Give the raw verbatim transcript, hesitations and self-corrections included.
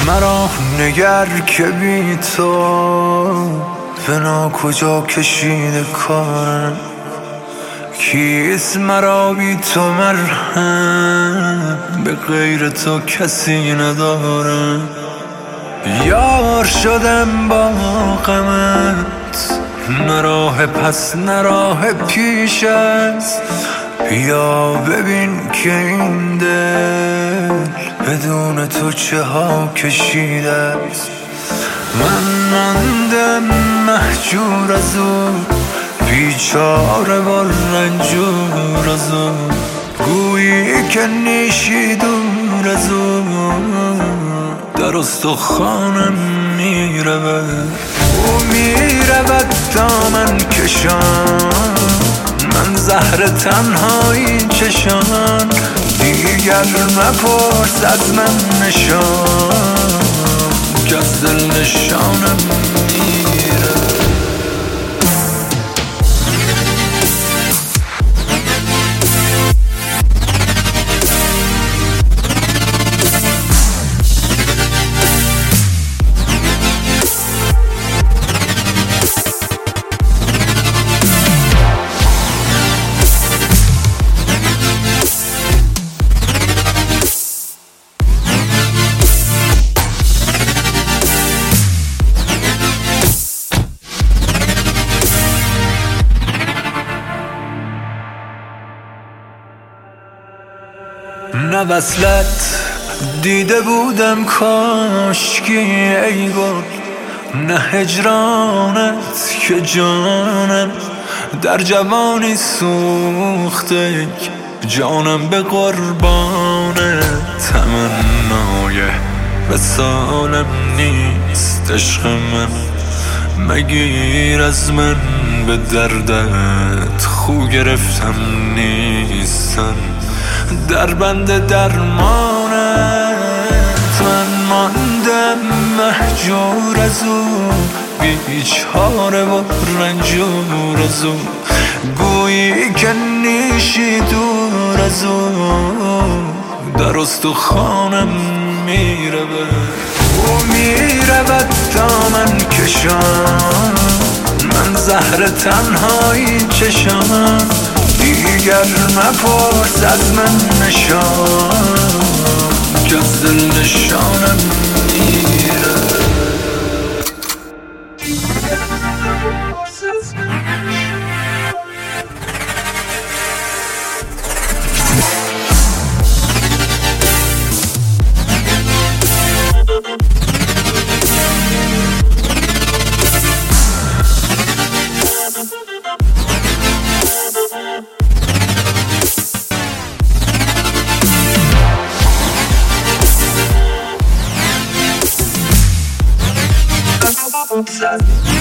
مرا نگر که بی تو فنا کجا کشیده کار، کیست مرا بی تو مرهم، به غیر تو کسی ندارم. یار شدم با غمت، نه راه پس نه راه پیش است. بیا ببین که این دل بدون تو چه ها کشیده است. من ماندم مهجور از او، بیچاره و رنجور از او، گویی که نیشی دور از او، در استخوانم میرود. او میرود دامن کشان، من زهر تنهایی چشان. دیگر مپرس از من نشان، که از دل نشانم میره. نه وصلت دیده بودم کاشکی ای گل، نه هجرانت که جانم در جوانی سوخته، جانم به قربان تمنای وصالم نیست. عشق من مگیر از من، به دردت خو گرفتم نیستم. در بند درمانت من ماندم مهجور از او، بیچاره و رنجور از او، گویی که نیشی دور از او، در استخوانم میرود. او میرود دامن کشان، من زهر تنهایی چشان. دیگر مپرس از من نشان، که از دل نشانم میره. Obsessed.